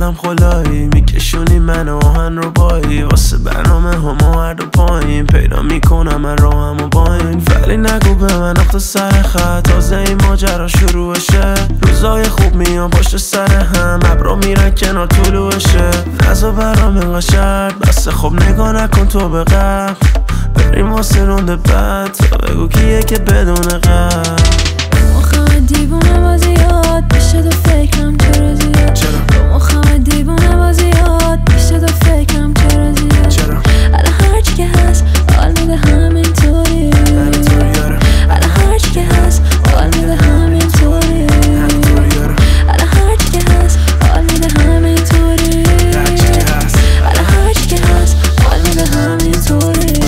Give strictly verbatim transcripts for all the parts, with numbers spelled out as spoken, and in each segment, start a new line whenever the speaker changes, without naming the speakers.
آدم خلایی میکشونی من آهن رو بایی واسه برنامه همه هر دو پایین پیدا میکنم من راهم و با این ولی نگو به من اخت سر خط تازه این ماجرا شروعشه روزای خوب میان پشت سر هم ابرا میرن کنار طلوعشه نزا برام اینقدر شرط بسه خب نگاه نکن تو به قبل بریم واسه رونده بعد تا بگو کیه که بدون قبل
مخم دیوونه بازی یاد بشه دو فکرم چرا زیاد چرا مخم دیوونه بازی یاد بشه دو فکرم چرا زیاد چرا الان هرچی که هست حال میده همینطوری الان هرچی که هست حال میده همینطوری الان هرچی که هست حال میده همینطوری الان هرچی که هست حال میده همینطوری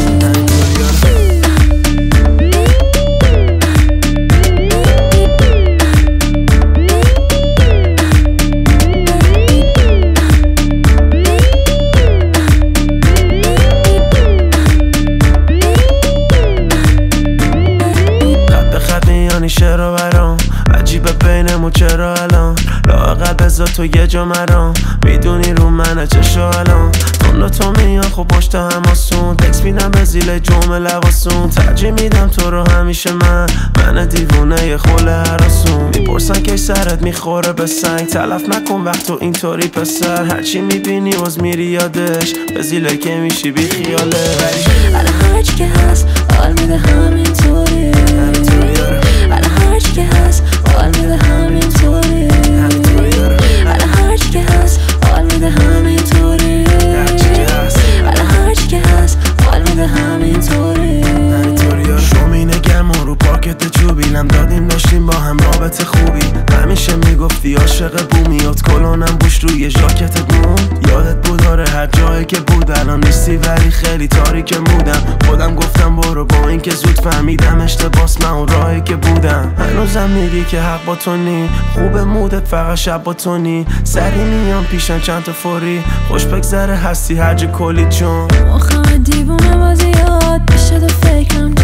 چرا برام عجیبه بینمون چرا الان لااقل بذار تو یه جا مرام میدونی رو منه چشو الان اون تو میان خب پشت هماسون تکس میدم به زیل جمعه لباسون ترجیح میدم تو رو همیشه من من دیوونه یه خوله هراسون میپرسن که سرت میخوره به سنگ تلف نکن وقت تو اینطوری پسر هرچی میبینی باز میری یادش به زیله که میشی بی خیاله
الان هرچی که هست حال میده همینطوری الان هرچی که هست حال میده همینطوری الان هرچی که هست حال میده همینطوری الان هرچی که هست حال میده همینطوری
شومینه گرمون رو پاکت چوبیلم دادیم داشتیم با هم رابطه خوبی همیشه میگفتی عاشق بومیات کلونم بوش روی ژاکتت مون یادت بود آره هر جایی که بود الان نیستی ولی خیلی تاریک مودم خودم گفتم برو با این که زود فهمیدم اشتباس من اون راهی که بودم هنوزم میگی که حق با تو نی خوب مودت فقط شب با تو نی سری میام پیشن چند تا فوری خوش بگذره هستی هرج کلی چون
مخم دیوونه بازی یاد بشه دو فکرم